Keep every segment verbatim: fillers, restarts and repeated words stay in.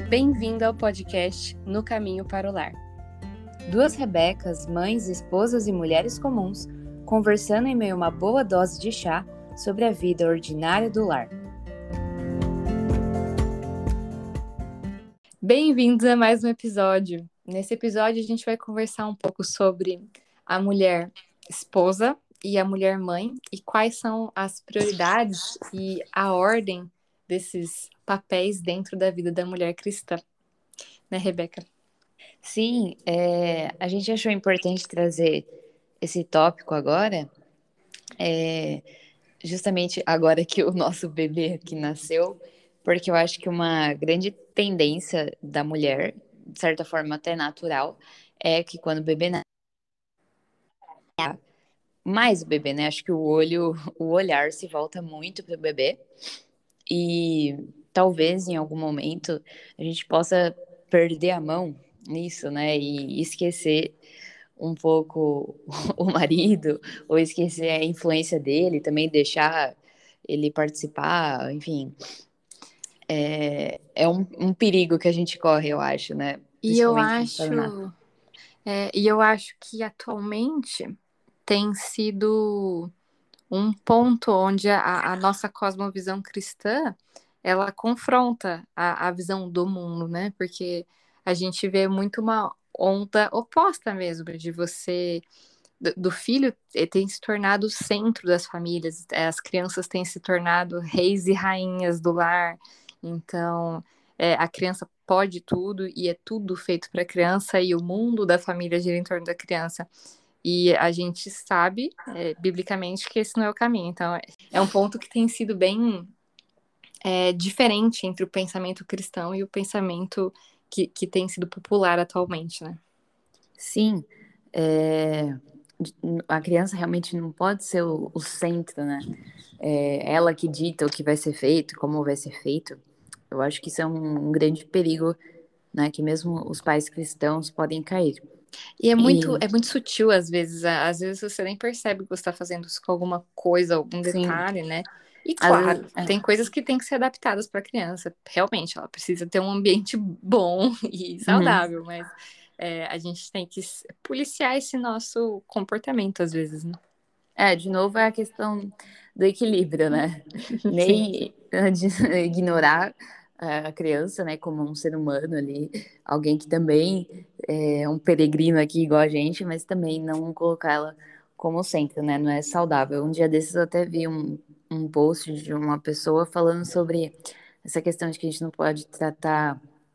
Bem-vindo ao podcast No Caminho para o Lar. Duas Rebecas, mães, esposas e mulheres comuns, conversando em meio a uma boa dose de chá sobre a vida ordinária do lar. Bem-vindos a mais um episódio. Nesse episódio a gente vai conversar um pouco sobre a mulher esposa e a mulher mãe e quais são as prioridades e a ordem desses papéis dentro da vida da mulher cristã. Né, Rebeca? Sim, é, a gente achou importante trazer esse tópico agora, é, justamente agora que o nosso bebê aqui nasceu, porque eu acho que uma grande tendência da mulher, de certa forma até natural, é que quando o bebê nasce, mais o bebê, né? Acho que o olho, o olhar se volta muito para o bebê e talvez em algum momento a gente possa perder a mão nisso, né? E esquecer um pouco o marido, ou esquecer a influência dele, também deixar ele participar, enfim. É, é um, um perigo que a gente corre, eu acho, né? E eu Principalmente no acho, Paraná. é, e eu acho que atualmente tem sido um ponto onde a, a nossa cosmovisão cristã ela confronta a, a visão do mundo, né? Porque a gente vê muito uma onda oposta mesmo de você do, do filho tem se tornado o centro das famílias, as crianças têm se tornado reis e rainhas do lar, então é, a criança pode tudo e é tudo feito para a criança e o mundo da família gira em torno da criança. E a gente sabe, é, biblicamente, que esse não é o caminho. Então, é, é um ponto que tem sido bem é, diferente entre o pensamento cristão e o pensamento que, que tem sido popular atualmente, né? Sim, é, a criança realmente não pode ser o, o centro, né? É ela que dita o que vai ser feito, como vai ser feito. Eu acho que isso é um, um grande perigo, né? Que mesmo os pais cristãos podem cair. E é muito, E, é muito sutil às vezes. Às vezes você nem percebe que você está fazendo isso com alguma coisa, algum sim, detalhe, né? E às claro, vezes, é, tem coisas que têm que ser adaptadas para a criança. Realmente, ela precisa ter um ambiente bom e uhum. saudável, mas é, a gente tem que policiar esse nosso comportamento às vezes, né? É, de novo é a questão do equilíbrio, né? Sim. Nem de ignorar a criança, né, como um ser humano ali, alguém que também é um peregrino aqui igual a gente, mas também não colocar ela como centro, né? Não é saudável. Um dia desses eu até vi um, um post de uma pessoa falando sobre essa questão de que a gente não pode tratar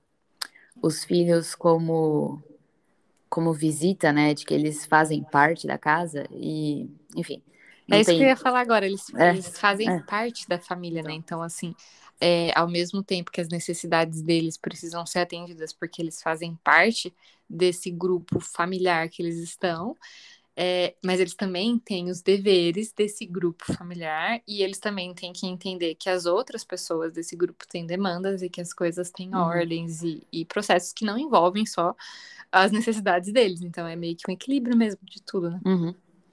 os filhos como como visita, né, de que eles fazem parte da casa e, enfim, É não isso que eu tem, ia falar agora. Eles, é, eles fazem é, parte da família, né? Então, assim, é, ao mesmo tempo que as necessidades deles precisam ser atendidas porque eles fazem parte desse grupo familiar que eles estão, é, mas eles também têm os deveres desse grupo familiar e eles também têm que entender que as outras pessoas desse grupo têm demandas e que as coisas têm uhum, ordens e, e processos que não envolvem só as necessidades deles. Então, é meio que um equilíbrio mesmo de tudo, né? uhum.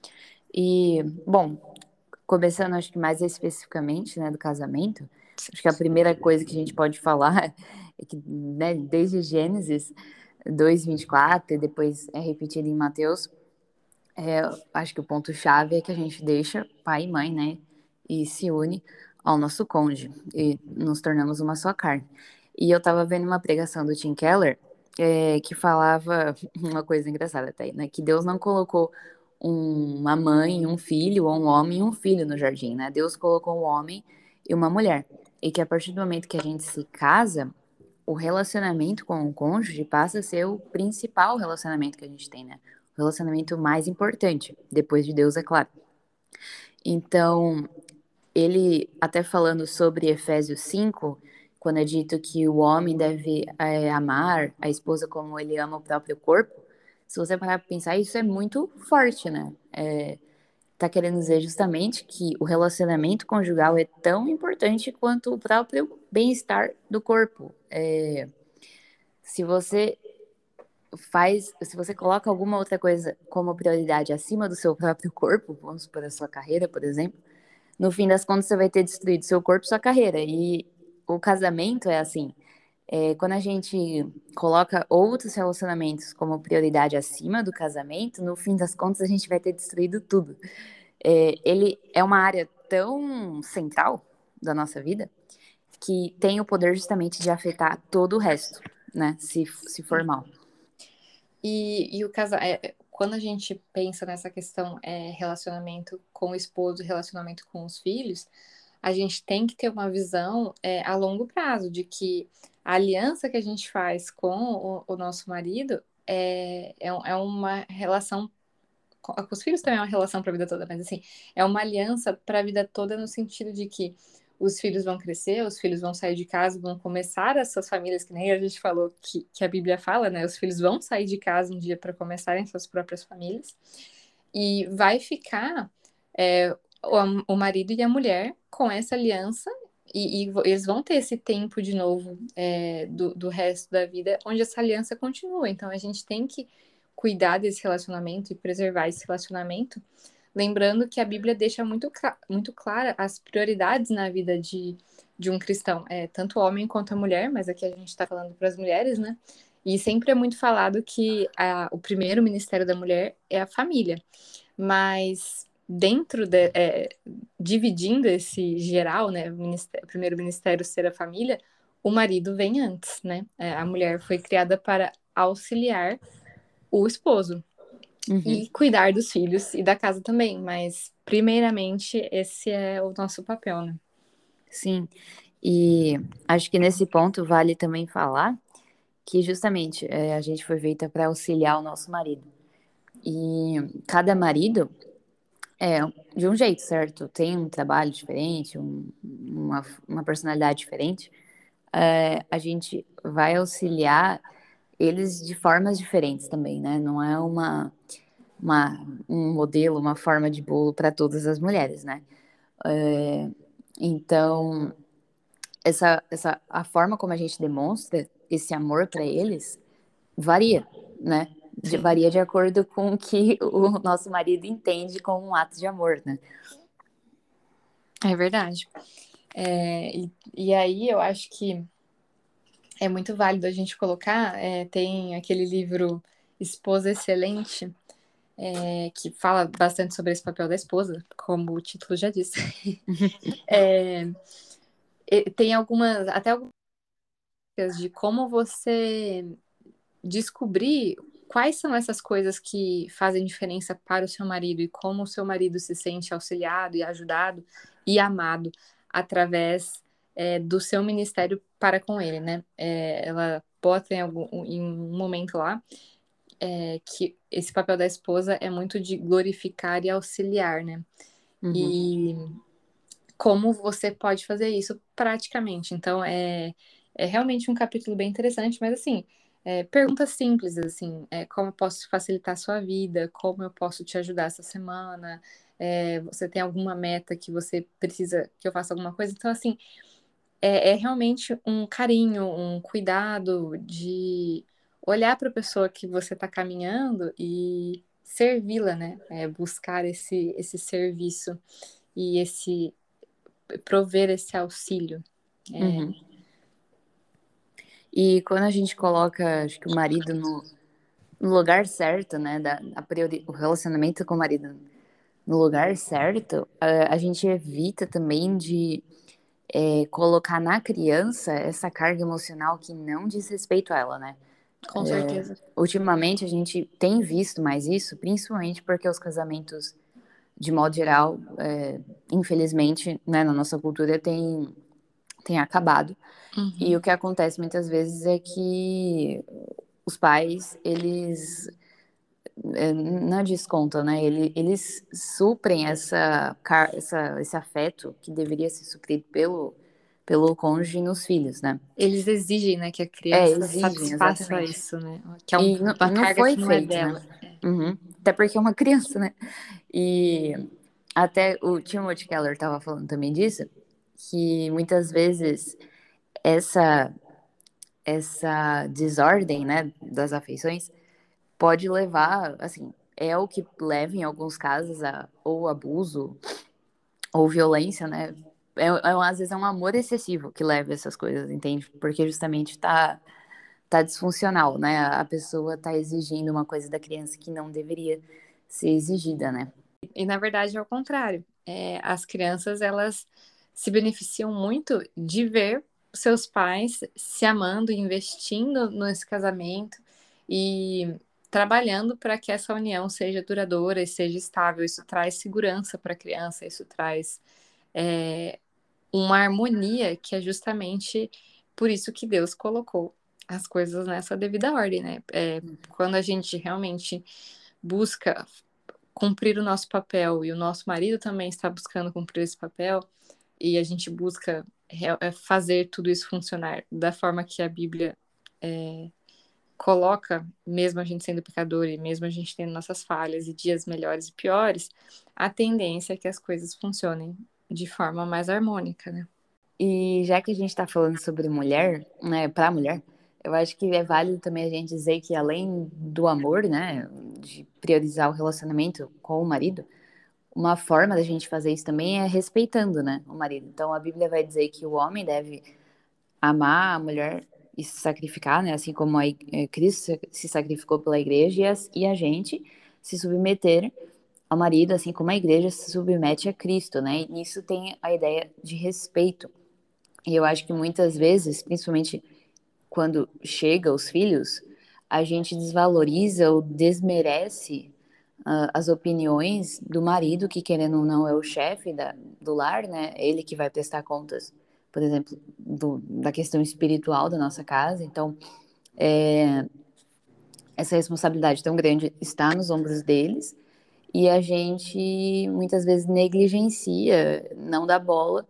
E, bom, começando acho que mais especificamente, né, do casamento, acho que a primeira coisa que a gente pode falar é que, né, desde Gênesis dois, vinte e quatro, e depois é repetido em Mateus, é, acho que o ponto-chave é que a gente deixa pai e mãe, né, e se une ao nosso cônjuge, e nos tornamos uma só carne. E eu tava vendo uma pregação do Tim Keller, é, que falava uma coisa engraçada até, né, que Deus não colocou um- uma mãe, um filho, ou um homem e um filho no jardim, né, Deus colocou um homem e uma mulher, e que a partir do momento que a gente se casa, o relacionamento com o cônjuge passa a ser o principal relacionamento que a gente tem, né? O relacionamento mais importante, depois de Deus, é claro. Então, ele, até falando sobre Efésios cinco, quando é dito que o homem deve é, amar a esposa como ele ama o próprio corpo, se você parar para pensar, isso é muito forte, né? É, tá querendo dizer justamente que o relacionamento conjugal é tão importante quanto o próprio bem-estar do corpo. É, se você faz, se você coloca alguma outra coisa como prioridade acima do seu próprio corpo, vamos supor a sua carreira, por exemplo, no fim das contas você vai ter destruído seu corpo e sua carreira. E o casamento é assim, É, quando a gente coloca outros relacionamentos como prioridade acima do casamento, no fim das contas a gente vai ter destruído tudo. É, ele é uma área tão central da nossa vida que tem o poder justamente de afetar todo o resto, né? Se, se for mal. E, e o casal, é, quando a gente pensa nessa questão é, relacionamento com o esposo, relacionamento com os filhos, a gente tem que ter uma visão é, a longo prazo de que a aliança que a gente faz com o, o nosso marido é, é, é uma relação com, com os filhos também é uma relação para a vida toda, mas assim, é uma aliança para a vida toda no sentido de que os filhos vão crescer, os filhos vão sair de casa, vão começar as suas famílias, que nem a gente falou que, que a Bíblia fala, né? Os filhos vão sair de casa um dia para começarem suas próprias famílias, e vai ficar é, o, o marido e a mulher com essa aliança, e, e eles vão ter esse tempo de novo é, do, do resto da vida, onde essa aliança continua. Então a gente tem que cuidar desse relacionamento e preservar esse relacionamento, lembrando que a Bíblia deixa muito, muito clara as prioridades na vida de, de um cristão, é, tanto o homem quanto a mulher, mas aqui a gente está falando para as mulheres, né? E sempre é muito falado que a, o primeiro ministério da mulher é a família, mas dentro de, é, dividindo esse geral, né, o, ministério, o primeiro ministério ser a família, o marido vem antes, né? É, a mulher foi criada para auxiliar o esposo Uhum. e cuidar dos filhos e da casa também, mas primeiramente esse é o nosso papel, né? Sim, e acho que nesse ponto vale também falar que justamente é, a gente foi feita para auxiliar o nosso marido. E cada marido é de um jeito, certo? Tem um trabalho diferente, um, uma, uma personalidade diferente. É, a gente vai auxiliar eles de formas diferentes também, né? Não é uma, uma um modelo, uma forma de bolo para todas as mulheres, né? É, então, essa, essa, a forma como a gente demonstra esse amor para eles varia, né? De, Sim, varia de acordo com o que o nosso marido entende como um ato de amor, né? é verdade. É, e, e aí eu acho que é muito válido a gente colocar, é, tem aquele livro Esposa Excelente, é, que fala bastante sobre esse papel da esposa, como o título já disse. É, tem algumas, até algumas dicas de como você descobrir quais são essas coisas que fazem diferença para o seu marido e como o seu marido se sente auxiliado e ajudado e amado através é, do seu ministério para com ele, né? É, ela bota em, algum, em um momento lá é, que esse papel da esposa é muito de glorificar e auxiliar, né? Uhum, E como você pode fazer isso praticamente. Então, é, é realmente um capítulo bem interessante, mas assim, é, perguntas simples, assim, é, como eu posso facilitar a sua vida, como eu posso te ajudar essa semana, é, você tem alguma meta que você precisa que eu faça alguma coisa? Então, assim, é, é realmente um carinho, um cuidado de olhar para a pessoa que você está caminhando e servi-la, né? É, buscar esse, esse serviço e esse prover esse auxílio. É, uhum. E quando a gente coloca, acho que o marido no, no lugar certo, né, da, a priori, o relacionamento com o marido no lugar certo, a, a gente evita também de é, colocar na criança essa carga emocional que não diz respeito a ela, né? com certeza. Ultimamente a gente tem visto mais isso, principalmente porque os casamentos, de modo geral, é, infelizmente, né, na nossa cultura tem, tem acabado. E Uhum. o que acontece muitas vezes é que os pais, eles é, não descontam, né? Eles, eles suprem essa, essa, esse afeto que deveria ser suprido pelo, pelo cônjuge nos filhos, né? Eles exigem, né, que a É, criança exigem, satisfaça exatamente. isso, né? Que é um- E não, uma não carga foi que não é feito, né? dela. Uhum. Até porque é uma criança, né? E até o Timothy Keller estava falando também disso, que muitas vezes essa essa desordem, né, das afeições pode levar, assim, é o que leva em alguns casos a ou abuso ou violência, né, é, é, às vezes é um amor excessivo que leva essas coisas, entende? Porque justamente tá, tá disfuncional, né? A pessoa tá exigindo uma coisa da criança que não deveria ser exigida, né? E na verdade é o contrário. É, as crianças, elas se beneficiam muito de ver seus pais se amando, investindo nesse casamento e trabalhando para que essa união seja duradoura e seja estável. Isso traz segurança para a criança, isso traz é, uma harmonia que é justamente por isso que Deus colocou as coisas nessa devida ordem, né? É, quando a gente realmente busca cumprir o nosso papel e o nosso marido também está buscando cumprir esse papel e a gente busca é, fazer tudo isso funcionar da forma que a Bíblia é, coloca, mesmo a gente sendo pecador e mesmo a gente tendo nossas falhas e dias melhores e piores, a tendência é que as coisas funcionem de forma mais harmônica, né? E já que a gente está falando sobre mulher, né, para mulher, eu acho que é válido também a gente dizer que além do amor, né, de priorizar o relacionamento com o marido, uma forma da gente fazer isso também é respeitando, né, o marido. Então a Bíblia vai dizer que o homem deve amar a mulher e se sacrificar, né, assim como a, é, Cristo se sacrificou pela igreja e a, e a gente se submeter ao marido, assim como a igreja se submete a Cristo, né? E nisso tem a ideia de respeito. E eu acho que muitas vezes, principalmente quando chega os filhos, a gente desvaloriza ou desmerece uh, as opiniões do marido, que querendo ou não é o chefe da, do lar, né? Ele que vai prestar contas, por exemplo, do, da questão espiritual da nossa casa. Então, é, essa responsabilidade tão grande está nos ombros deles e a gente muitas vezes negligencia, não dá bola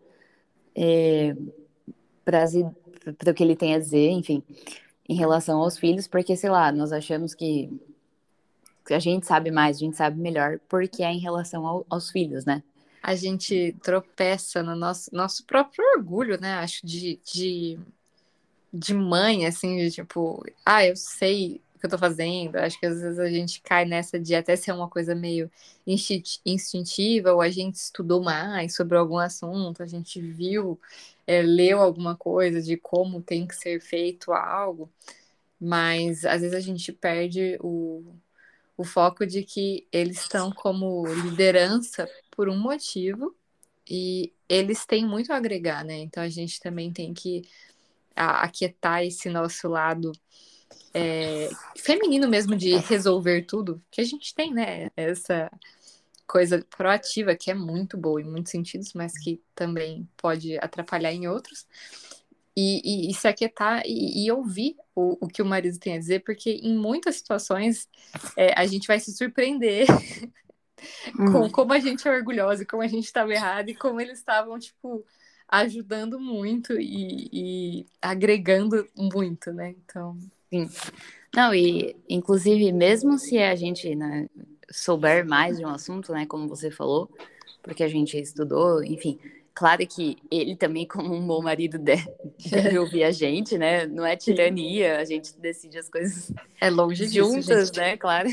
para o que ele tem a dizer, enfim, em relação aos filhos, porque, sei lá, nós achamos que a gente sabe mais, a gente sabe melhor, porque é em relação ao, aos filhos, né? A gente tropeça no nosso, nosso próprio orgulho, né? Acho de, de, de mãe, assim, de tipo, ah, eu sei o que eu tô fazendo. Acho que às vezes a gente cai nessa de até ser uma coisa meio instinti- instintiva, ou a gente estudou mais sobre algum assunto, a gente viu, é, leu alguma coisa de como tem que ser feito algo, mas às vezes a gente perde o o foco de que eles estão como liderança por um motivo e eles têm muito a agregar, né? Então a gente também tem que a- aquietar esse nosso lado é, feminino mesmo de resolver tudo, que a gente tem, né? Essa coisa proativa que é muito boa em muitos sentidos, mas que também pode atrapalhar em outros. E, e, e se aquietar e, e ouvir o, o que o marido tem a dizer, porque em muitas situações é, a gente vai se surpreender com Uhum. como a gente é orgulhosa, como a gente estava errado e como eles estavam, tipo, ajudando muito e, e agregando muito, né? Então, Sim. Não, e inclusive, mesmo se a gente, né, souber mais de um assunto, né, como você falou, porque a gente estudou, enfim, claro que ele também, como um bom marido, de- deve ouvir a gente, né? Não é sim, tirania, a gente decide as coisas é longe disso, juntas, gente. né? Claro.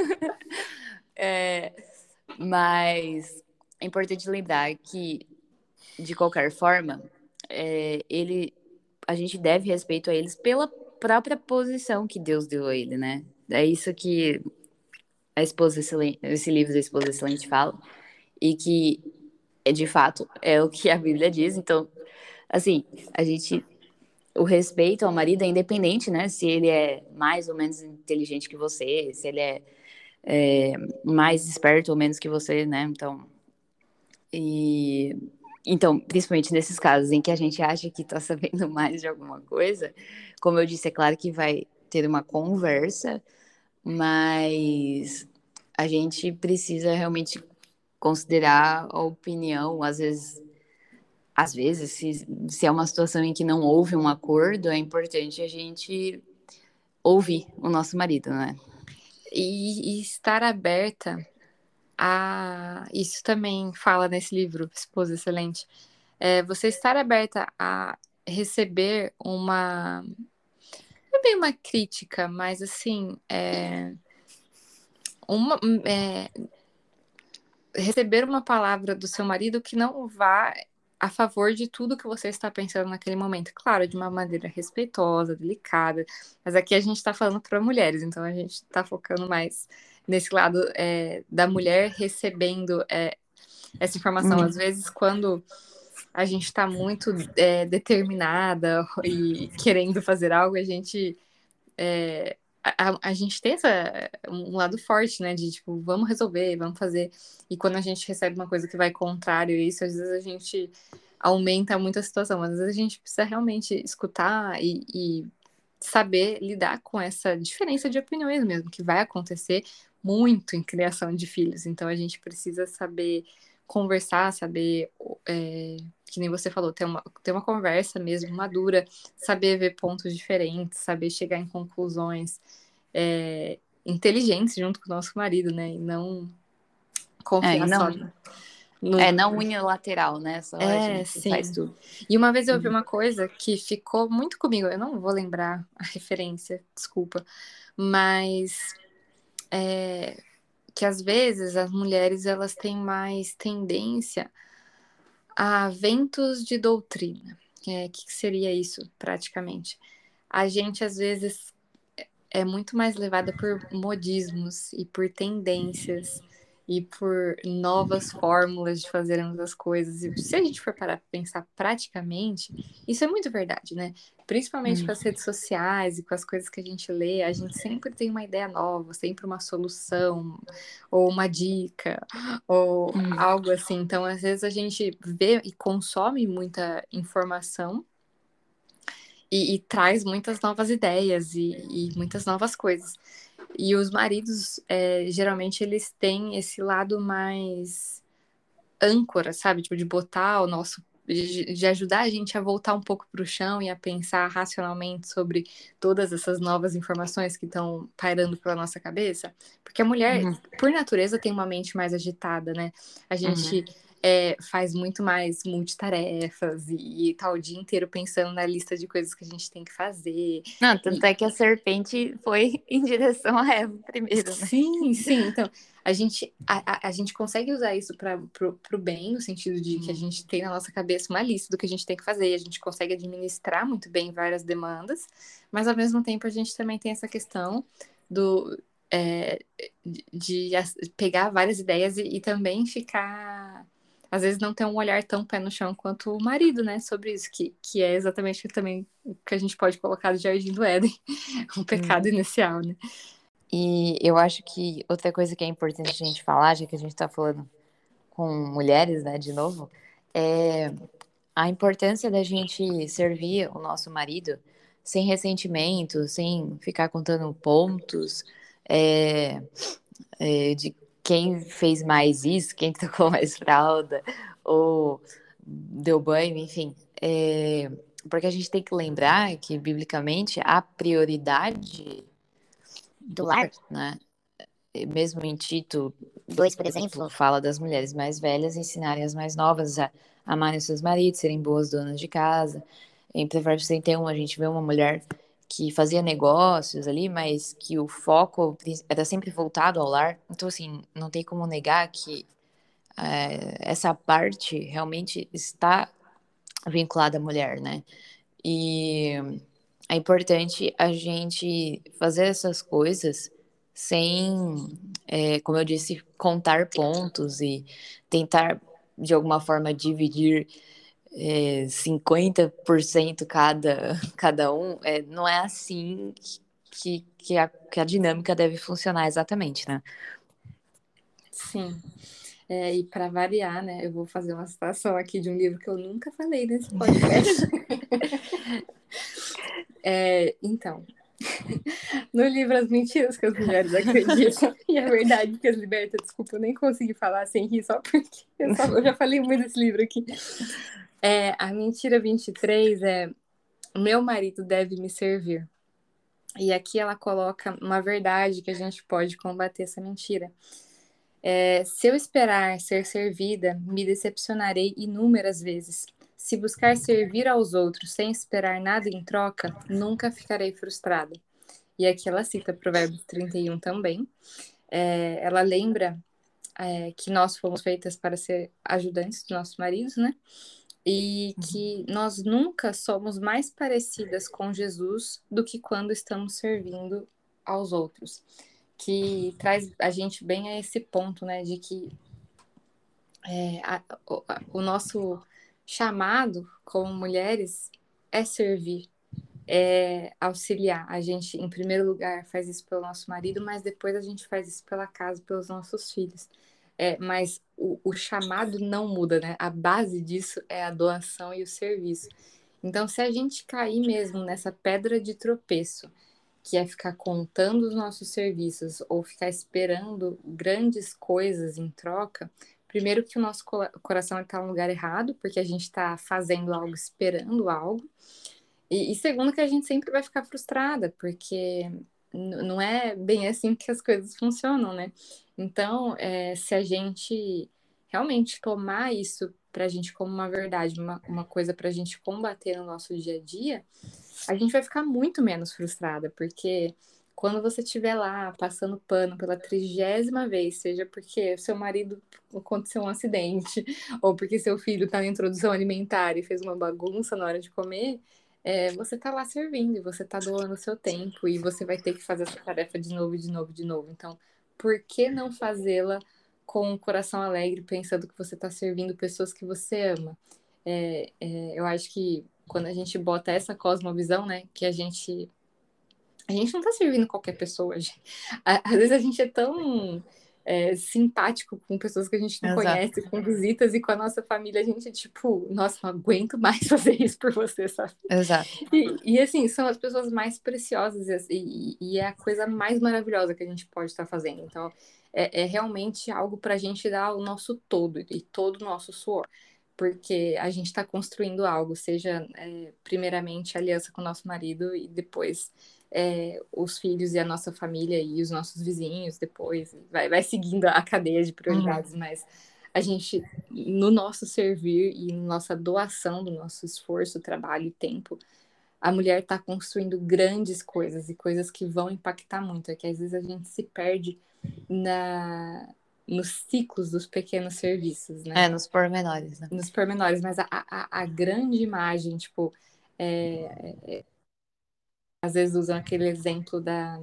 É, mas é importante lembrar que, de qualquer forma, é, ele, a gente deve respeito a eles pela própria posição que Deus deu a ele, né? É isso que a esposa excelente, esse livro da Esposa Excelente fala, e que, é, de fato, é o que a Bíblia diz. Então, assim, a gente, o respeito ao marido é independente, né? Se ele é mais ou menos inteligente que você, se ele é, é mais esperto ou menos que você, né? Então, e então, principalmente nesses casos em que a gente acha que está sabendo mais de alguma coisa, como eu disse, é claro que vai ter uma conversa, mas a gente precisa realmente considerar a opinião, às vezes, às vezes, se, se é uma situação em que não houve um acordo, é importante a gente ouvir o nosso marido, né? E, e estar aberta a. Isso também fala nesse livro, Esposa Excelente. É você estar aberta a receber uma. Não é bem uma crítica, mas assim, é, uma, é, receber uma palavra do seu marido que não vá a favor de tudo que você está pensando naquele momento. Claro, de uma maneira respeitosa, delicada, mas aqui a gente está falando para mulheres, então a gente está focando mais nesse lado é, da mulher recebendo é, essa informação. Às vezes, quando a gente está muito é, determinada e querendo fazer algo, a gente... É, a, a gente tem essa, um lado forte, né? De tipo, vamos resolver, vamos fazer. E quando a gente recebe uma coisa que vai contrário a isso, às vezes a gente aumenta muito a situação. Mas às vezes a gente precisa realmente escutar e, e saber lidar com essa diferença de opiniões mesmo, que vai acontecer muito em criação de filhos. Então a gente precisa saber conversar, saber, é, que nem você falou, ter uma, ter uma conversa mesmo madura, saber ver pontos diferentes, saber chegar em conclusões é, inteligentes junto com o nosso marido, né? E não É, e confiar só não, no... é, não unilateral, né? Só a É, gente faz sim. tudo. E uma vez eu ouvi uma coisa que ficou muito comigo, eu não vou lembrar a referência, desculpa, mas é, que às vezes as mulheres elas têm mais tendência a ventos de doutrina. É, o que seria isso, praticamente? A gente às vezes é muito mais levada por modismos e por tendências e por novas fórmulas de fazermos as coisas. E se a gente for parar para pensar praticamente, isso é muito verdade, né? Principalmente Hum. com as redes sociais e com as coisas que a gente lê, a gente sempre tem uma ideia nova, sempre uma solução, ou uma dica, ou Hum. algo assim. Então, às vezes, a gente vê e consome muita informação e, e traz muitas novas ideias e, e muitas novas coisas. E os maridos, é, geralmente, eles têm esse lado mais âncora, sabe? Tipo, de botar o nosso... De, de ajudar a gente a voltar um pouco para o chão e a pensar racionalmente sobre todas essas novas informações que estão pairando pela nossa cabeça. Porque a mulher, Uhum. por natureza, tem uma mente mais agitada, né? A gente... Uhum. É, faz muito mais multitarefas e, e tá o dia inteiro pensando na lista de coisas que a gente tem que fazer. Não, tanto E, é que a serpente foi em direção a Eva primeiro, né? sim, sim. Então, a gente, a, a, a gente consegue usar isso para o bem, no sentido de que a Uhum. gente tem na nossa cabeça uma lista do que a gente tem que fazer, e a gente consegue administrar muito bem várias demandas, mas ao mesmo tempo a gente também tem essa questão do é, de, de as- pegar várias ideias e, e também ficar. Às vezes não ter um olhar tão pé no chão quanto o marido, né, sobre isso, que, que é exatamente também o que a gente pode colocar do Jardim do Éden, um pecado Uhum. inicial, né? E eu acho que outra coisa que é importante a gente falar, já que a gente está falando com mulheres, né, de novo, é a importância da gente servir o nosso marido sem ressentimento, sem ficar contando pontos, é, é, de quem fez mais isso, quem tocou mais fralda, ou deu banho, enfim. É, porque a gente tem que lembrar que, biblicamente, a prioridade do lar, né? Mesmo em Tito dois, por exemplo, fala das mulheres mais velhas ensinarem as mais novas a amarem seus maridos, serem boas donas de casa. Em Provérbios trinta e um, a gente vê uma mulher que fazia negócios ali, mas que o foco era sempre voltado ao lar. Então, assim, não tem como negar que é, essa parte realmente está vinculada à mulher, né? E é importante a gente fazer essas coisas sem, é, como eu disse, contar pontos e tentar, de alguma forma, dividir é, cinquenta por cento cada, cada um. É, não é assim que, que, a, que a dinâmica deve funcionar exatamente, né? Sim. É, e para variar, né, eu vou fazer uma citação aqui de um livro que eu nunca falei nesse podcast. É, então, no livro As Mentiras que as Mulheres Acreditam e a Verdade que as Liberta, desculpa, eu nem consegui falar sem rir, só porque eu, só, eu já falei muito desse livro aqui. É, a mentira vinte e três é: meu marido deve me servir. E aqui ela coloca uma verdade que a gente pode combater essa mentira. É, se eu esperar ser servida, me decepcionarei inúmeras vezes. Se buscar servir aos outros sem esperar nada em troca, nunca ficarei frustrada. E aqui ela cita Provérbios trinta e um também. É, ela lembra é, que nós fomos feitas para ser ajudantes dos nossos maridos, né? e que nós nunca somos mais parecidas com Jesus do que quando estamos servindo aos outros. Que traz a gente bem a esse ponto, né, de que é, a, o, a, o nosso chamado como mulheres é servir, é auxiliar. A gente, em primeiro lugar, faz isso pelo nosso marido, mas depois a gente faz isso pela casa, pelos nossos filhos. É, mas o, o chamado não muda, né? A base disso é a doação e o serviço. Então, se a gente cair mesmo nessa pedra de tropeço, que é ficar contando os nossos serviços ou ficar esperando grandes coisas em troca, primeiro que o nosso coração está no lugar errado, porque a gente está fazendo algo, esperando algo, e, e segundo que a gente sempre vai ficar frustrada, porque não é bem assim que as coisas funcionam, né? Então, é, se a gente realmente tomar isso para a gente como uma verdade, uma, uma coisa para a gente combater no nosso dia a dia, a gente vai ficar muito menos frustrada, porque quando você estiver lá passando pano pela trigésima vez, seja porque seu marido aconteceu um acidente, ou porque seu filho está na introdução alimentar e fez uma bagunça na hora de comer, é, você está lá servindo, e você está doando o seu tempo, e você vai ter que fazer essa tarefa de novo, de novo, de novo. Então, por que não fazê-la com o coração alegre, pensando que você está servindo pessoas que você ama? É, é, eu acho que quando a gente bota essa cosmovisão, né, que a gente a gente não tá servindo qualquer pessoa. Gente. Às vezes a gente é tão é, simpático com pessoas que a gente não Exato. conhece, com visitas, e com a nossa família a gente é tipo, nossa, não aguento mais fazer isso por você, sabe? Exato. E, e assim, são as pessoas mais preciosas e, e é a coisa mais maravilhosa que a gente pode estar fazendo. Então, é, é realmente algo para a gente dar o nosso todo e todo o nosso suor, porque a gente está construindo algo, seja é, primeiramente a aliança com o nosso marido e depois é, os filhos e a nossa família e os nossos vizinhos, depois vai, vai seguindo a cadeia de prioridades, Uhum. mas a gente, no nosso servir e na nossa doação do nosso esforço, trabalho e tempo, a mulher está construindo grandes coisas e coisas que vão impactar muito. É que às vezes a gente se perde na, nos ciclos dos pequenos serviços, né? É, nos pormenores, né? Nos pormenores, mas a, a, a grande imagem, tipo, é, às vezes usam aquele exemplo da,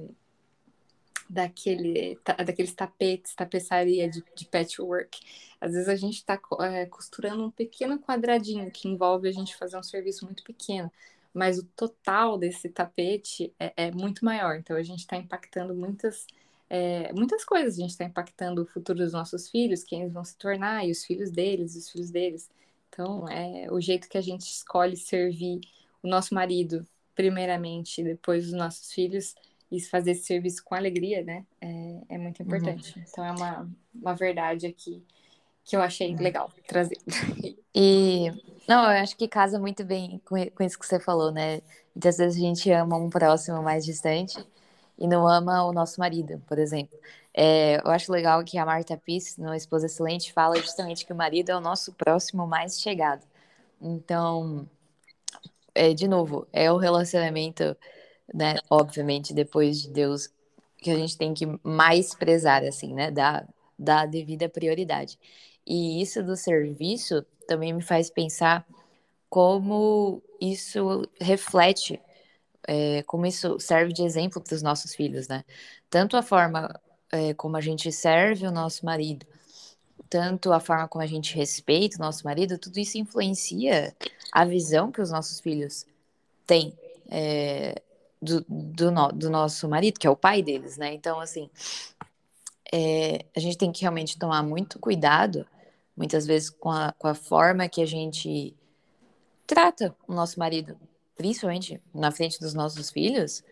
daquele, ta, daqueles tapetes, tapeçaria de, de patchwork. Às vezes a gente está é, costurando um pequeno quadradinho que envolve a gente fazer um serviço muito pequeno, mas o total desse tapete é, é muito maior. Então a gente está impactando muitas, é, muitas coisas. A gente está impactando o futuro dos nossos filhos, quem eles vão se tornar, e os filhos deles, os filhos deles. Então é o jeito que a gente escolhe servir o nosso marido, primeiramente, depois os nossos filhos e fazer esse serviço com alegria, né? É, é muito Uhum. importante. Então é uma, uma verdade aqui que eu achei legal trazer. E não, eu acho que casa muito bem com, com isso que você falou, né? Muitas vezes a gente ama um próximo mais distante e não ama o nosso marido, por exemplo. É, eu acho legal que a Marta Pease, no Esposa Excelente, fala justamente que o marido é o nosso próximo mais chegado. Então, é, de novo, é o relacionamento, né? Obviamente, depois de Deus, que a gente tem que mais prezar, assim, né? Dar, dar a devida prioridade. E isso do serviço também me faz pensar como isso reflete, é, como isso serve de exemplo para os nossos filhos, né? Tanto a forma é, como a gente serve o nosso marido, tanto a forma como a gente respeita o nosso marido, tudo isso influencia a visão que os nossos filhos têm é, do, do, no, do nosso marido, que é o pai deles, né? Então, assim, é, a gente tem que realmente tomar muito cuidado, muitas vezes, com a, com a forma que a gente trata o nosso marido, principalmente na frente dos nossos filhos,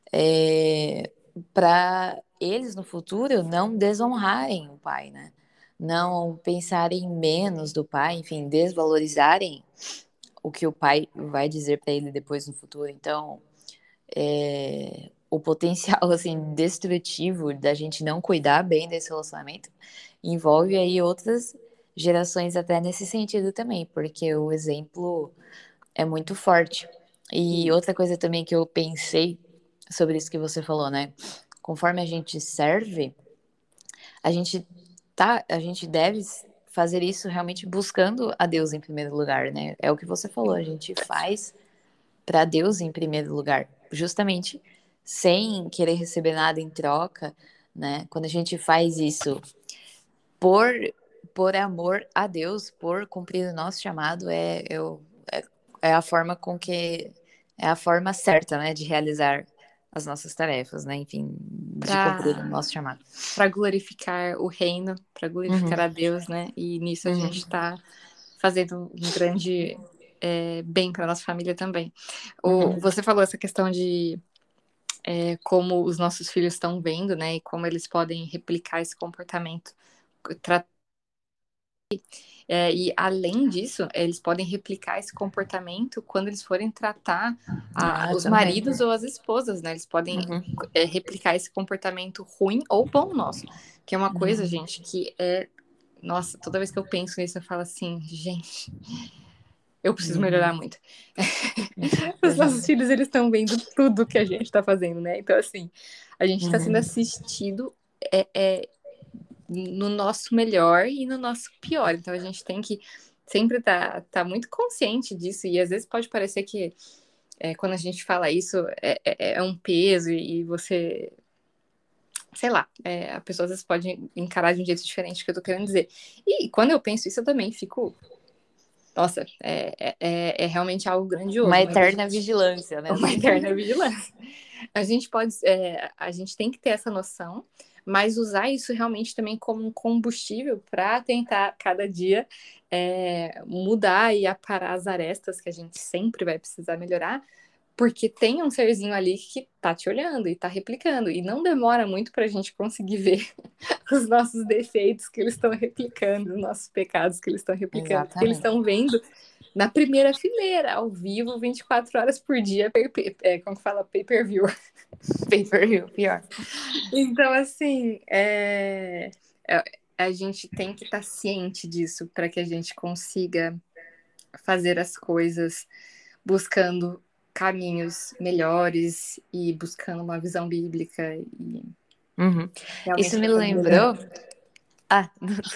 é, para eles no futuro não desonrarem o pai, né? Não pensarem menos do pai, enfim, desvalorizarem o que o pai vai dizer para ele depois no futuro. Então, é, o potencial assim destrutivo da gente não cuidar bem desse relacionamento envolve aí outras gerações até nesse sentido também, porque o exemplo é muito forte. E E, outra coisa também que eu pensei sobre isso que você falou, né? Conforme a gente serve, a gente tá, a gente deve fazer isso realmente buscando a Deus em primeiro lugar, né? É o que você falou, a gente faz para Deus em primeiro lugar, justamente sem querer receber nada em troca, né? Quando a gente faz isso por, por amor a Deus, por cumprir o nosso chamado, é, eu, é, é a forma com que é a forma certa, né, de realizar as nossas tarefas, né? Enfim, de cumprir o Para nosso chamado. para glorificar o reino, para glorificar Uhum, a Deus, né? E nisso a gente uhum, está fazendo um grande é, bem para nossa família também. O, uhum. você falou essa questão de é, como os nossos filhos estão vendo, né? E como eles podem replicar esse comportamento. Tra- é, e além disso, eles podem replicar esse comportamento quando eles forem tratar a- Ah, os também. maridos ou as esposas, né? Eles podem Uhum, é, replicar esse comportamento ruim ou bom nosso. Que é uma coisa, uhum, gente, que é. Nossa, toda vez que eu penso nisso, eu falo assim, gente, eu preciso uhum. melhorar muito. Os nossos Exato. filhos, eles estão vendo tudo que a gente está fazendo, né? Então, assim, a gente está sendo Uhum. assistido é, é, no nosso melhor e no nosso pior. Então, a gente tem que sempre estar tá, tá muito consciente disso. E às vezes pode parecer que é, quando a gente fala isso é, é, é um peso e você. Sei lá, é, a pessoa às vezes pode encarar de um jeito diferente do que eu tô querendo dizer. E quando eu penso isso, eu também fico. Nossa, é, é, é é realmente algo Uma grandioso, mas a eterna gente. vigilância, né? Uma Assim. eterna vigilância. A gente pode, é, a gente tem que ter essa noção, mas usar isso realmente também como um combustível para tentar cada dia é, mudar e aparar as arestas que a gente sempre vai precisar melhorar, porque tem um serzinho ali que tá te olhando e tá replicando, e não demora muito para a gente conseguir ver os nossos defeitos que eles estão replicando, os nossos pecados que eles estão replicando, porque eles Exatamente. estão vendo na primeira fileira, ao vivo, vinte e quatro horas por dia, per, é, como que fala? Pay-per-view. Pay-per-view, pior. Então, assim, é, é, a gente tem que estar ciente disso para que a gente consiga fazer as coisas buscando caminhos melhores e buscando uma visão bíblica e Uhum. Isso realmente me tentando melhorar. lembrou. Ah,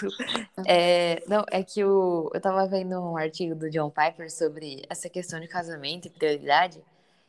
é, não, é que o, eu tava vendo um artigo do John Piper sobre essa questão de casamento e prioridade,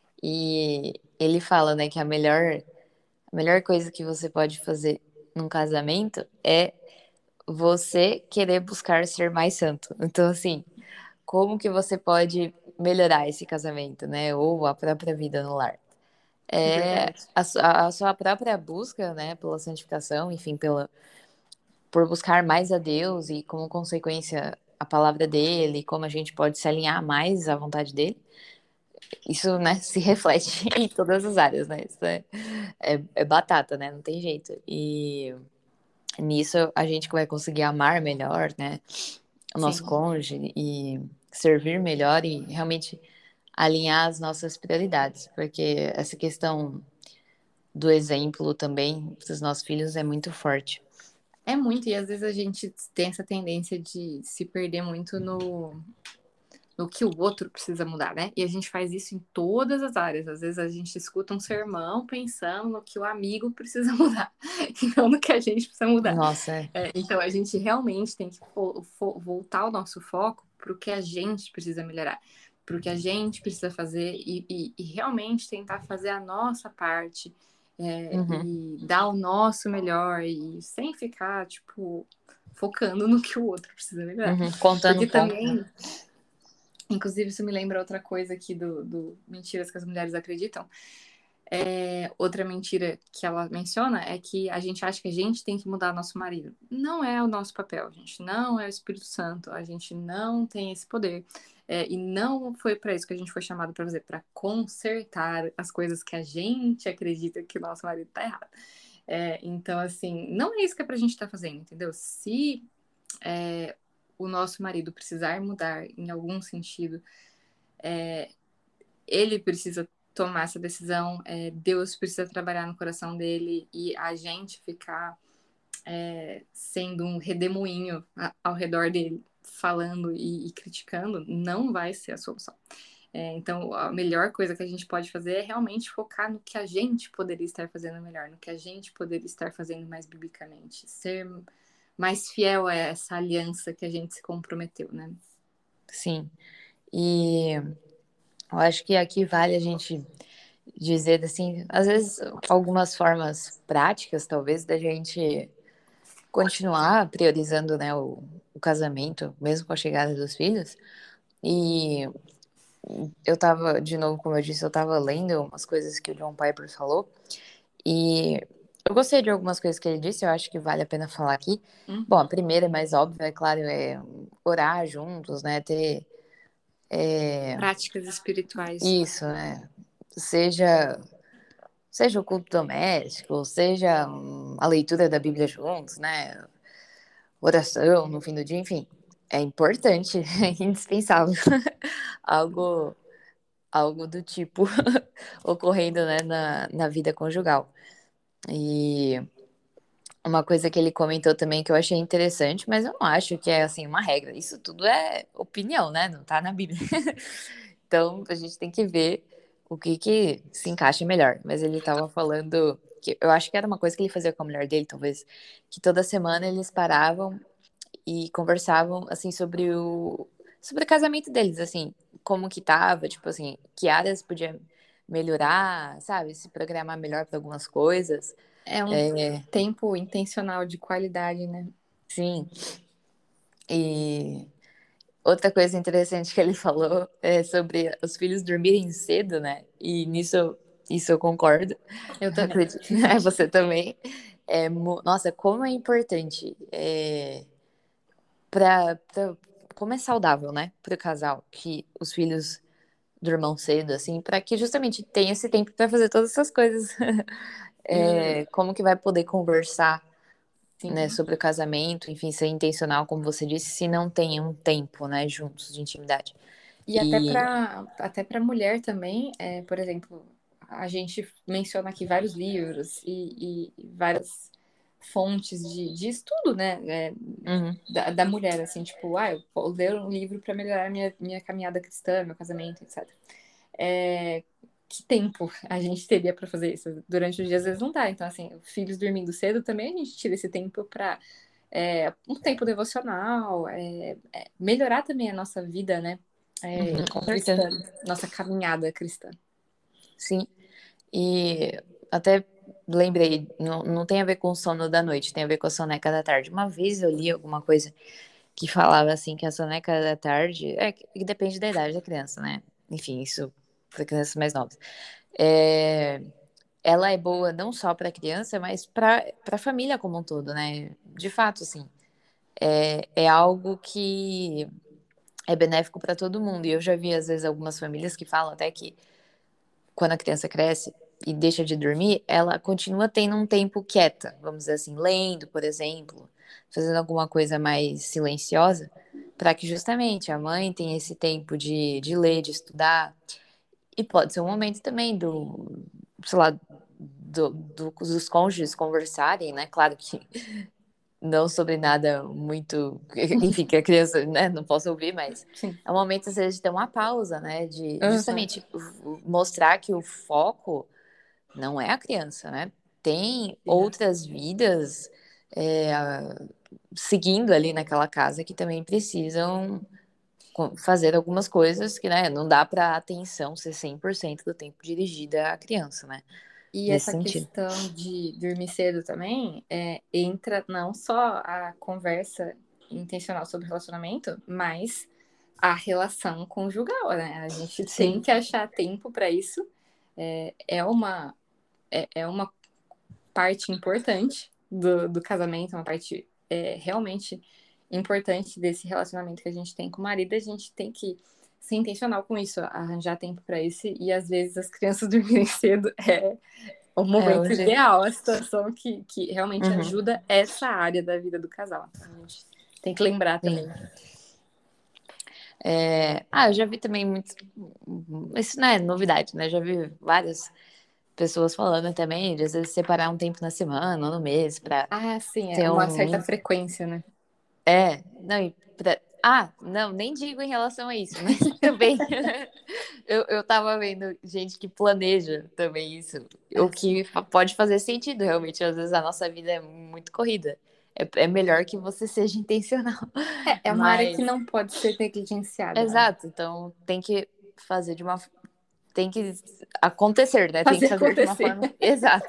e ele fala, né, que a melhor, a melhor coisa que você pode fazer num casamento é você querer buscar ser mais santo. Então, assim, como que você pode melhorar esse casamento, né, ou a própria vida no lar? É É verdade. a, su- a sua própria busca, né, pela santificação, enfim, pela por buscar mais a Deus e, como consequência, a palavra dele, como a gente pode se alinhar mais à vontade dele, isso, né, se reflete em todas as áreas, né? Isso é, é, é batata, né? Não tem jeito. E nisso a gente vai conseguir amar melhor, né? O nosso Sim. cônjuge e servir melhor e realmente alinhar as nossas prioridades, porque essa questão do exemplo também dos nossos filhos é muito forte. É muito, e às vezes a gente tem essa tendência de se perder muito no, no que o outro precisa mudar, né? E a gente faz isso em todas as áreas. Às vezes a gente escuta um sermão pensando no que o amigo precisa mudar, e não no que a gente precisa mudar. Nossa, é. É, então a gente realmente tem que fo- fo- voltar o nosso foco para o que a gente precisa melhorar, para o que a gente precisa fazer e, e- e realmente tentar fazer a nossa parte é, Uhum, e dar o nosso melhor e sem ficar, tipo, focando no que o outro precisa melhorar. uhum. Contando Porque ponto, né? também, inclusive, isso me lembra outra coisa aqui do, do Mentiras que as Mulheres Acreditam. É, outra mentira que ela menciona é que a gente acha que a gente tem que mudar nosso marido. Não é o nosso papel, gente. Não é o Espírito Santo. A gente não tem esse poder. É, e não foi para isso que a gente foi chamado para fazer, para consertar as coisas que a gente acredita que o nosso marido tá errado. É, então, assim, não é isso que é pra gente estar tá fazendo, entendeu? Se é, o nosso marido precisar mudar em algum sentido, ele precisa tomar essa decisão, é, Deus precisa trabalhar no coração dele e a gente ficar é, sendo um redemoinho a, ao redor dele, falando e, e, criticando, não vai ser a solução. É, então, a melhor coisa que a gente pode fazer é realmente focar no que a gente poderia estar fazendo melhor, no que a gente poderia estar fazendo mais biblicamente, ser mais fiel a essa aliança que a gente se comprometeu, né? Sim. E eu acho que aqui vale a gente dizer, assim, às vezes algumas formas práticas, talvez, da gente continuar priorizando, né, o, o casamento, mesmo com a chegada dos filhos. E eu tava, de novo, como eu disse, eu tava lendo umas coisas que o John Piper falou, e eu gostei de algumas coisas que ele disse, eu acho que vale a pena falar aqui. Hum. Bom, a primeira é mais óbvia, é claro, é orar juntos, né, ter... É, práticas espirituais. isso, né, seja, seja o culto doméstico, seja hum, a leitura da Bíblia juntos, né, oração no fim do dia, enfim, é importante, é indispensável. algo, algo do tipo ocorrendo, né, na, na vida conjugal. E uma coisa que ele comentou também que eu achei interessante, mas eu não acho que é assim uma regra. Isso tudo é opinião, né? Não tá na Bíblia. Então a gente tem que ver o que que se encaixa melhor. Mas ele tava falando que eu acho que era uma coisa que ele fazia com a mulher dele, talvez, que toda semana eles paravam e conversavam assim sobre o sobre o casamento deles, assim, como que tava, tipo assim, que áreas podia melhorar, sabe, se programar melhor para algumas coisas. É um É, tempo intencional de qualidade, né? sim. E outra coisa interessante que ele falou é sobre os filhos dormirem cedo, né? E nisso, isso eu concordo. Eu também. Acredito. É, você também. É, nossa, como é importante é, para como é saudável, né, para o casal que os filhos durmam cedo, assim, para que justamente tenha esse tempo para fazer todas essas coisas. E É, como que vai poder conversar, sim. né, sobre o casamento, enfim, ser intencional, como você disse, se não tem um tempo, né, juntos de intimidade. E até E, para até para mulher também, é, por exemplo, a gente menciona aqui vários livros e, e várias fontes de, de estudo, né, é, uhum, da, da mulher, assim, tipo, ah, eu vou ler um livro para melhorar minha, minha caminhada cristã, meu casamento, etcétera. É, que tempo a gente teria para fazer isso? Durante os dias, às vezes não dá. Então, assim, filhos dormindo cedo também a gente tira esse tempo para é, um tempo devocional, é, é, melhorar também a nossa vida, né? É, uhum, com certeza. cristã, nossa caminhada cristã. Sim. E até lembrei, não, não tem a ver com o sono da noite, tem a ver com a soneca da tarde. Uma vez eu li alguma coisa que falava assim que a soneca da tarde, é que depende da idade da criança, né? Enfim, isso para crianças mais novas. É, ela é boa não só para a criança, mas para para a família como um todo, né? De fato, assim, é, é algo que é benéfico para todo mundo. E eu já vi, às vezes, algumas famílias que falam até que quando a criança cresce e deixa de dormir, ela continua tendo um tempo quieta, vamos dizer assim, lendo, por exemplo, fazendo alguma coisa mais silenciosa, para que justamente a mãe tenha esse tempo de, de ler, de estudar. E pode ser um momento também do, sei lá, do, do, dos cônjuges conversarem, né? Claro que não sobre nada muito, enfim, que a criança, né, não possa ouvir, mas Sim. é um momento, às vezes, de ter uma pausa, né, de Uhum. justamente mostrar que o foco não é a criança, né, tem Sim. outras vidas é, seguindo ali naquela casa que também precisam fazer algumas coisas que, né, não dá para a atenção ser cem por cento do tempo dirigida à criança, né, E nesse essa sentido. questão de dormir cedo também é, entra não só a conversa intencional sobre relacionamento, mas a relação conjugal, né? A gente tem Sim, que achar tempo para isso. É, é uma é, é uma parte importante do, do casamento, uma parte é, realmente importante desse relacionamento que a gente tem com o marido. A gente tem que ser intencional com isso, arranjar tempo para isso. E às vezes as crianças dormirem cedo é o é momento hoje. ideal, a situação que, que realmente Uhum, ajuda essa área da vida do casal. Então, a gente tem que lembrar sim. também. É, ah, eu já vi também muitos. Isso não é novidade, né? Já vi várias pessoas falando também de às vezes separar um tempo na semana ou no mês pra Ah, sim, é ter uma um. certa frequência, né? É, não, e pra... Ah, não, nem digo em relação a isso, mas também eu, eu tava vendo gente que planeja também isso, o Ah, sim. que fa- pode fazer sentido realmente. Às vezes a nossa vida é muito corrida. é, é melhor que você seja intencional. É, é uma área que Mas, não pode ser negligenciada, né? exato, então tem que fazer de uma tem que acontecer, né? Tem que Fazer fazer de uma acontecer. forma. Exato.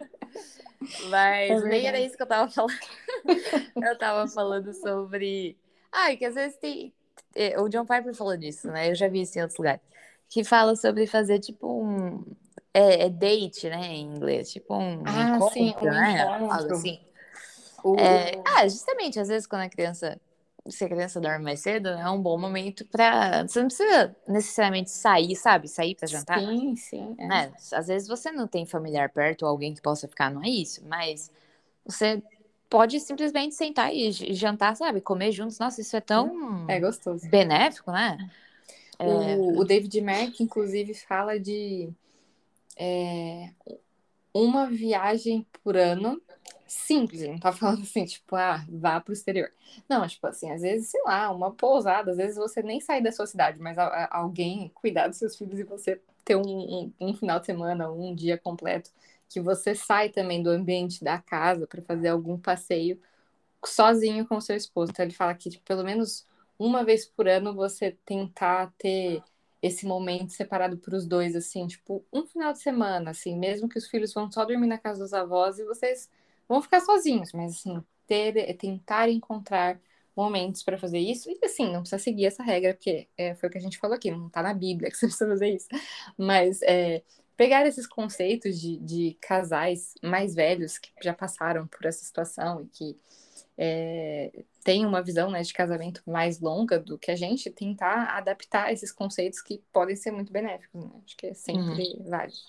É Mas nem era verdade. isso que eu tava falando. Eu tava falando sobre. Ai, que às vezes tem. é, O John Piper falou disso, né? Eu já vi isso em outros lugares. Que fala sobre fazer tipo um. É, é date, né? Em inglês. Tipo um Ah, encontro, sim, um né? Algo encontro. assim. O, É, ah, justamente, às vezes quando a criança. Se a criança dorme mais cedo, é um bom momento pra. Você não precisa necessariamente sair, sabe? Sair pra jantar. sim, sim, é. Né? Às vezes você não tem familiar perto ou alguém que possa ficar, não é isso, mas você pode simplesmente sentar e j- jantar, sabe? Comer juntos. Nossa, isso é É tão gostoso. benéfico, né? É, O, o David Merck, inclusive, fala de uma viagem por ano. Simples, ele não tá falando assim, tipo, ah, vá pro exterior. Não, tipo assim, às vezes, sei lá, uma pousada, às vezes você nem sair da sua cidade, mas a- a- alguém cuidar dos seus filhos e você ter um, um, um final de semana, um dia completo, que você sai também do ambiente da casa para fazer algum passeio sozinho com o seu esposo. Então ele fala que tipo, pelo menos uma vez por ano você tentar ter esse momento separado para os dois, assim, tipo, um final de semana, assim, mesmo que os filhos vão só dormir na casa dos avós e vocês vão ficar sozinhos, mas assim, ter, tentar encontrar momentos para fazer isso, e assim, não precisa seguir essa regra, porque é, foi o que a gente falou aqui, não tá na Bíblia que você precisa fazer isso, mas é, pegar esses conceitos de, de casais mais velhos que já passaram por essa situação e que é, tem uma visão, né, de casamento mais longa do que a gente, tentar adaptar esses conceitos que podem ser muito benéficos, né? Acho que é uhum. sempre válido.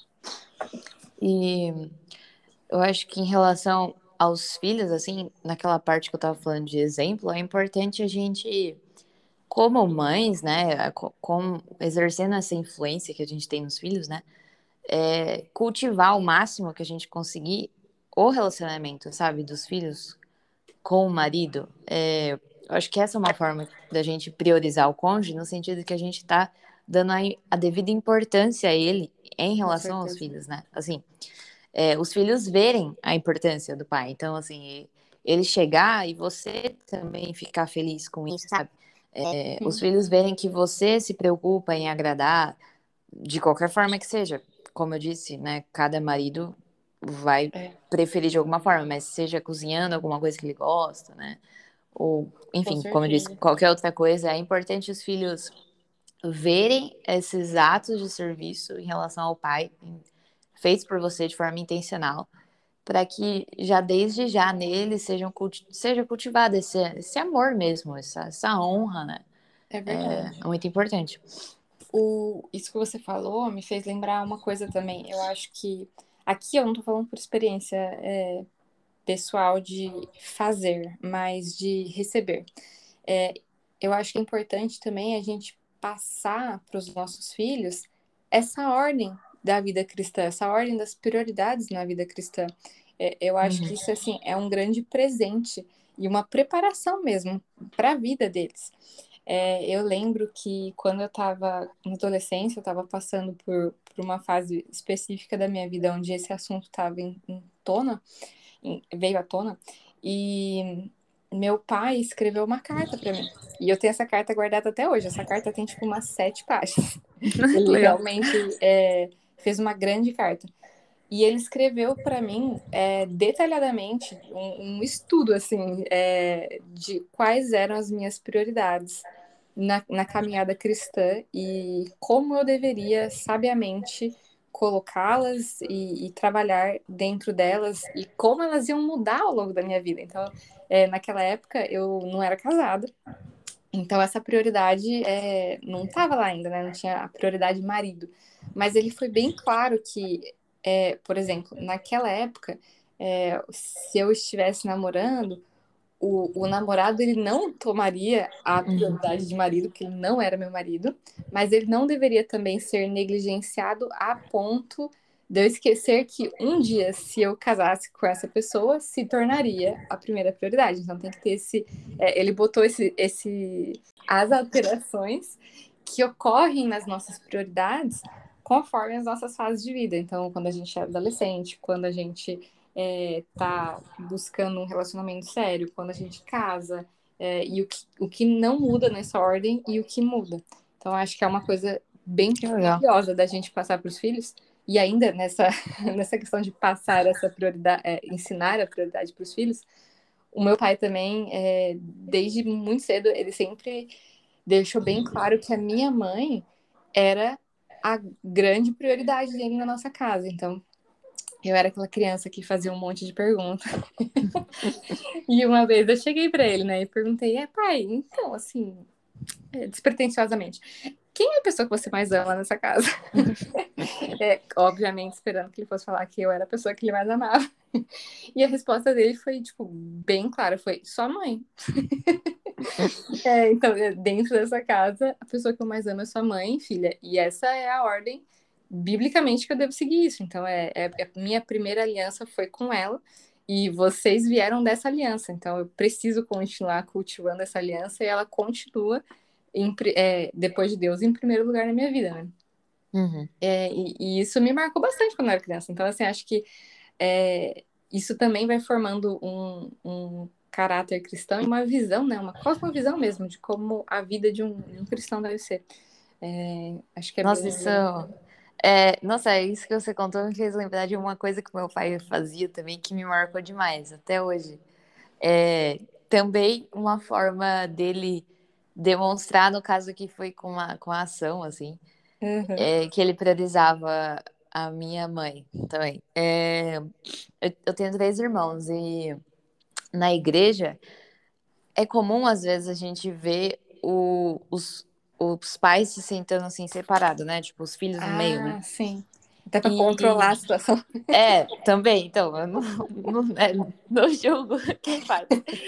E eu acho que em relação aos filhos, assim, naquela parte que eu tava falando de exemplo, é importante a gente, como mães, né, co- com, exercendo essa influência que a gente tem nos filhos, né, é, cultivar o máximo que a gente conseguir o relacionamento, sabe, dos filhos com o marido. É, eu acho que essa é uma forma da gente priorizar o cônjuge, no sentido que a gente está dando a, a devida importância a ele em Com relação aos certeza. filhos, né? Assim, é, os filhos verem a importância do pai. Então, assim, ele chegar e você também ficar feliz com isso, sabe? É, os Sim, filhos verem que você se preocupa em agradar de qualquer forma que seja. Como eu disse, né? Cada marido vai é, preferir de alguma forma, mas seja cozinhando alguma coisa que ele gosta, né? Ou, com enfim, como eu disse, certeza. qualquer outra coisa, é importante os filhos verem esses atos de serviço em relação ao pai, feitos por você de forma intencional, para que já desde já neles sejam culti seja cultivado esse, esse amor mesmo, essa, essa honra, né? É É, verdade. é muito importante. O, isso que você falou me fez lembrar uma coisa também. Eu acho que aqui eu não tô falando por experiência é, pessoal de fazer, mas de receber. É, eu acho que é importante também a gente passar para os nossos filhos essa ordem da vida cristã, essa ordem das prioridades na vida cristã. É, eu acho Uhum. que isso assim é um grande presente e uma preparação mesmo para a vida deles. É, eu lembro que quando eu estava na adolescência, eu estava passando por, por uma fase específica da minha vida onde esse assunto estava em, em tona, em- veio à tona, e meu pai escreveu uma carta para mim. E eu tenho essa carta guardada até hoje. Essa carta tem tipo umas sete páginas. Que Ele legal. realmente é, fez uma grande carta. E ele escreveu para mim é, detalhadamente um, um estudo assim é, de quais eram as minhas prioridades na, na caminhada cristã e como eu deveria sabiamente colocá-las e, e trabalhar dentro delas e como elas iam mudar ao longo da minha vida. Então, é, naquela época eu não era casada, então essa prioridade é, não estava lá ainda, né? Não tinha a prioridade marido. Mas ele foi bem claro que, é, por exemplo, naquela época, é, se eu estivesse namorando, o, o namorado ele não tomaria a Uhum. prioridade de marido, porque ele não era meu marido, mas ele não deveria também ser negligenciado a ponto de eu esquecer que um dia, se eu casasse com essa pessoa, se tornaria a primeira prioridade. Então tem que ter esse. É, ele botou esse, esse, as alterações que ocorrem nas nossas prioridades conforme as nossas fases de vida. Então, quando a gente é adolescente, quando a gente é, tá buscando um relacionamento sério, quando a gente casa, é, e o que, o que não muda nessa ordem e o que muda. Então, acho que é uma coisa bem Que legal. preciosa da gente passar para os filhos, e ainda nessa, nessa questão de passar essa prioridade, é, ensinar a prioridade para os filhos, o meu pai também, é, desde muito cedo, ele sempre deixou bem claro que a minha mãe era a grande prioridade dele na nossa casa. Então, eu era aquela criança que fazia um monte de perguntas. E uma vez eu cheguei para ele, né, e perguntei: é, pai, então, assim, é, despretensiosamente, quem é a pessoa que você mais ama nessa casa? É, obviamente, esperando que ele fosse falar que eu era a pessoa que ele mais amava. E a resposta dele foi, tipo, bem clara: foi sua mãe. É, então, é, dentro dessa casa, a pessoa que eu mais amo é sua mãe, filha. E essa é a ordem, biblicamente, que eu devo seguir isso. Então, é, é, é- minha primeira aliança foi com ela. E vocês vieram dessa aliança. Então, eu preciso continuar cultivando essa aliança. E ela continua, em pri- é, depois de Deus, em primeiro lugar na minha vida, né? Uhum. É, e, e isso me marcou bastante quando eu era criança. Então, assim, acho que é, isso também vai formando um, um caráter cristão e uma visão, né? Uma cosmovisão mesmo de como a vida de um, de um cristão deve ser. É, acho que é bem, Nossa, isso. bem... É, nossa, é isso que você contou me fez lembrar de uma coisa que meu pai fazia também que me marcou demais, até hoje. É, também uma forma dele demonstrar, no caso que foi com a, com a ação, assim, Uhum. é, que ele priorizava a minha mãe também. É, eu, eu tenho três irmãos e na igreja é comum, às vezes, a gente ver o, os, os pais se sentando assim separado, né? Tipo, os filhos no meio, né? Ah, sim. Até para E controlar a situação. é, também, então, eu não, não, é, não julgo quem faz.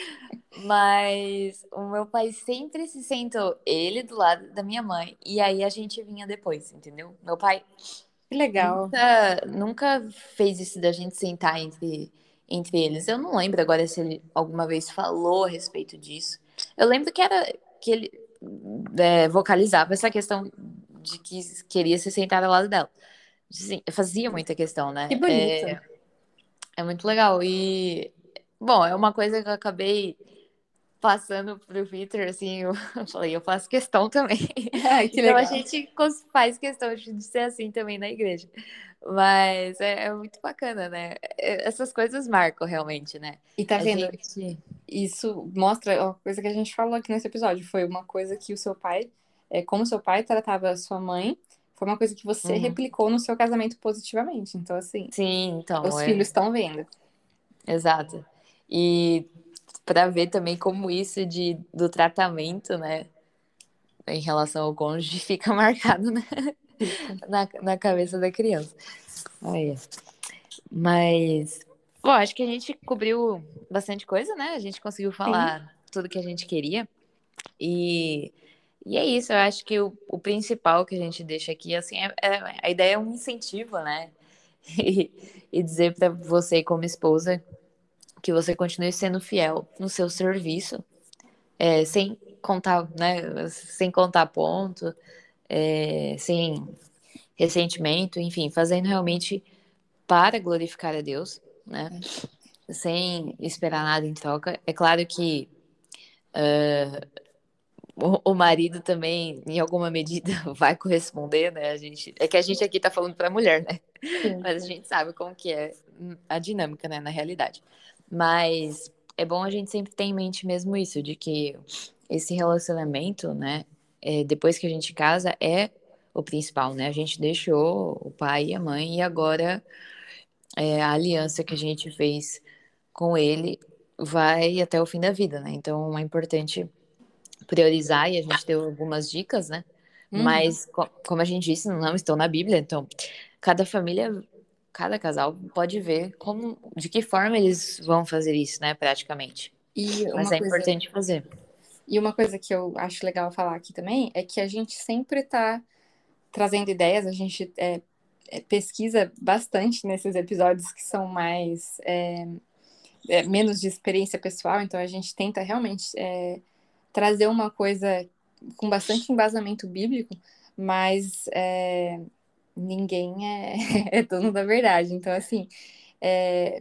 Mas o meu pai sempre se sentou ele do lado da minha mãe e aí a gente vinha depois, entendeu? Meu pai Que legal. nunca, nunca fez isso da gente sentar entre, entre eles. Eu não lembro agora se ele alguma vez falou a respeito disso. Eu lembro que era que ele é, vocalizava essa questão de que queria se sentar ao lado dela. Sim, fazia muita questão, Que né? bonito. É, é muito legal. E, bom, é uma coisa que eu acabei passando pro Victor, assim, eu falei, eu faço questão também. Ai, que Então a legal. gente cons- faz questão de ser assim também na igreja. Mas é, é muito bacana, né? É- Essas coisas marcam realmente, né? E tá A vendo? gente. Isso mostra a coisa que a gente falou aqui nesse episódio. Foi uma coisa que o seu pai, é, como seu pai tratava a sua mãe, foi uma coisa que você Uhum. replicou no seu casamento positivamente. Então, assim, Sim, então, os filhos é estão vendo. exato. E para ver também como isso de, do tratamento, né, em relação ao cônjuge fica marcado, né, Fica. na, na cabeça da criança. Aí. Mas, bom, acho que a gente cobriu bastante coisa, né? A gente conseguiu Sim. falar tudo que a gente queria. E, e é isso, eu acho que o, o principal que a gente deixa aqui, assim, é, é- a ideia é um incentivo, né? E, e dizer para você, como esposa, que você continue sendo fiel no seu serviço, é, sem contar, né? Sem contar ponto, é, sem ressentimento, enfim, fazendo realmente para glorificar a Deus, né? Sem esperar nada em troca. É claro que o, o marido também, em alguma medida, vai corresponder, né? A gente, é que a gente aqui tá falando para a mulher, né? Sim. Mas a gente sabe como que é a dinâmica, né, na realidade. Mas é bom a gente sempre ter em mente mesmo isso, de que esse relacionamento, né, é, depois que a gente casa, é o principal, né? A gente deixou o pai e a mãe e agora é, a aliança que a gente fez com ele vai até o fim da vida, né? Então é importante priorizar e a gente deu algumas dicas, né? Uhum. Mas, co- como a gente disse, não estão na Bíblia, então cada família, cada casal pode ver como, de que forma eles vão fazer isso, né? Praticamente. E Mas uma é coisa, importante fazer. e uma coisa que eu acho legal falar aqui também é que a gente sempre tá trazendo ideias, a gente é, é, pesquisa bastante nesses episódios que são mais é, é, menos de experiência pessoal, então a gente tenta realmente é, trazer uma coisa com bastante embasamento bíblico, mas é, ninguém é, é dono da verdade. Então, assim, é,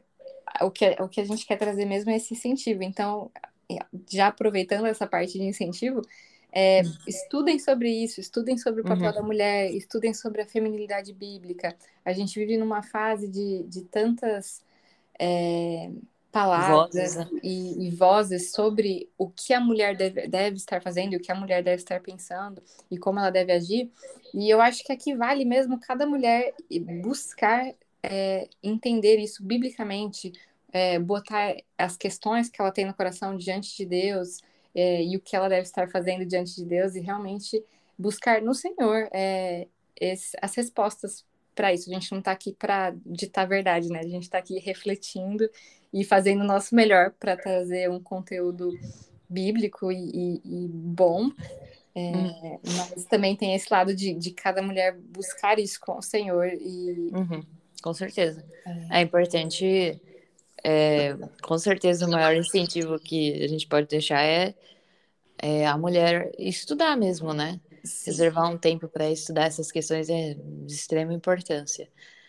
o que, o que a gente quer trazer mesmo é esse incentivo. Então, já aproveitando essa parte de incentivo, é, estudem sobre isso, estudem sobre o papel Uhum. da mulher, estudem sobre a feminilidade bíblica. A gente vive numa fase de, de tantas é, Vozes, palavras né? e, e vozes sobre o que a mulher deve, deve estar fazendo, e o que a mulher deve estar pensando e como ela deve agir. E eu acho que aqui vale mesmo cada mulher buscar é, entender isso biblicamente, é, botar as questões que ela tem no coração diante de Deus, é, e o que ela deve estar fazendo diante de Deus, e realmente buscar no Senhor é, esse, as respostas para isso. A gente não está aqui para ditar a verdade, né? A gente está aqui refletindo e fazendo o nosso melhor para trazer um conteúdo bíblico e, e, e bom. Uhum. É, mas também tem esse lado de, de cada mulher buscar isso com o Senhor. E Uhum. Com certeza. É importante, é, com certeza, o maior incentivo que a gente pode deixar é, é a mulher estudar mesmo, né? sim, Reservar um tempo para estudar essas questões é de extrema importância.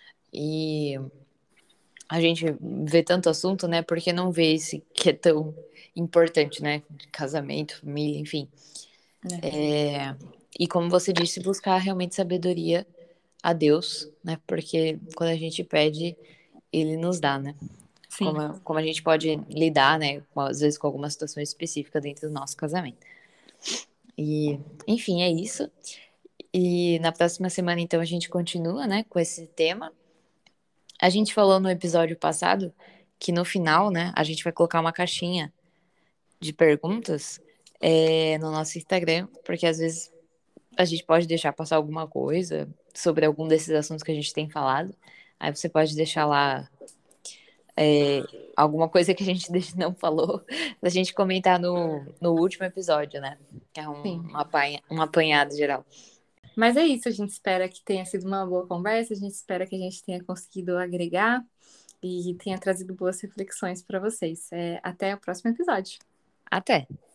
E a gente vê tanto assunto, né? Porque não vê esse que é tão importante, né? Casamento, família, enfim. é, É, e como você disse, buscar realmente sabedoria a Deus, né? Porque quando a gente pede, Ele nos dá, né? sim, Como, como a gente pode lidar, né? Às vezes com alguma situação específica dentro do nosso casamento. E, enfim, é isso. E na próxima semana, então, a gente continua, né? Com esse tema. A gente falou no episódio passado que no final, né? A gente vai colocar uma caixinha de perguntas é, no nosso Instagram, porque às vezes a gente pode deixar passar alguma coisa sobre algum desses assuntos que a gente tem falado. Aí você pode deixar lá é, alguma coisa que a gente não falou, da gente comentar no, no último episódio, né? Que é um, sim. um, apanha, um apanhado geral. Mas é isso, a gente espera que tenha sido uma boa conversa, a gente espera que a gente tenha conseguido agregar e tenha trazido boas reflexões para vocês. É, até o próximo episódio. Até!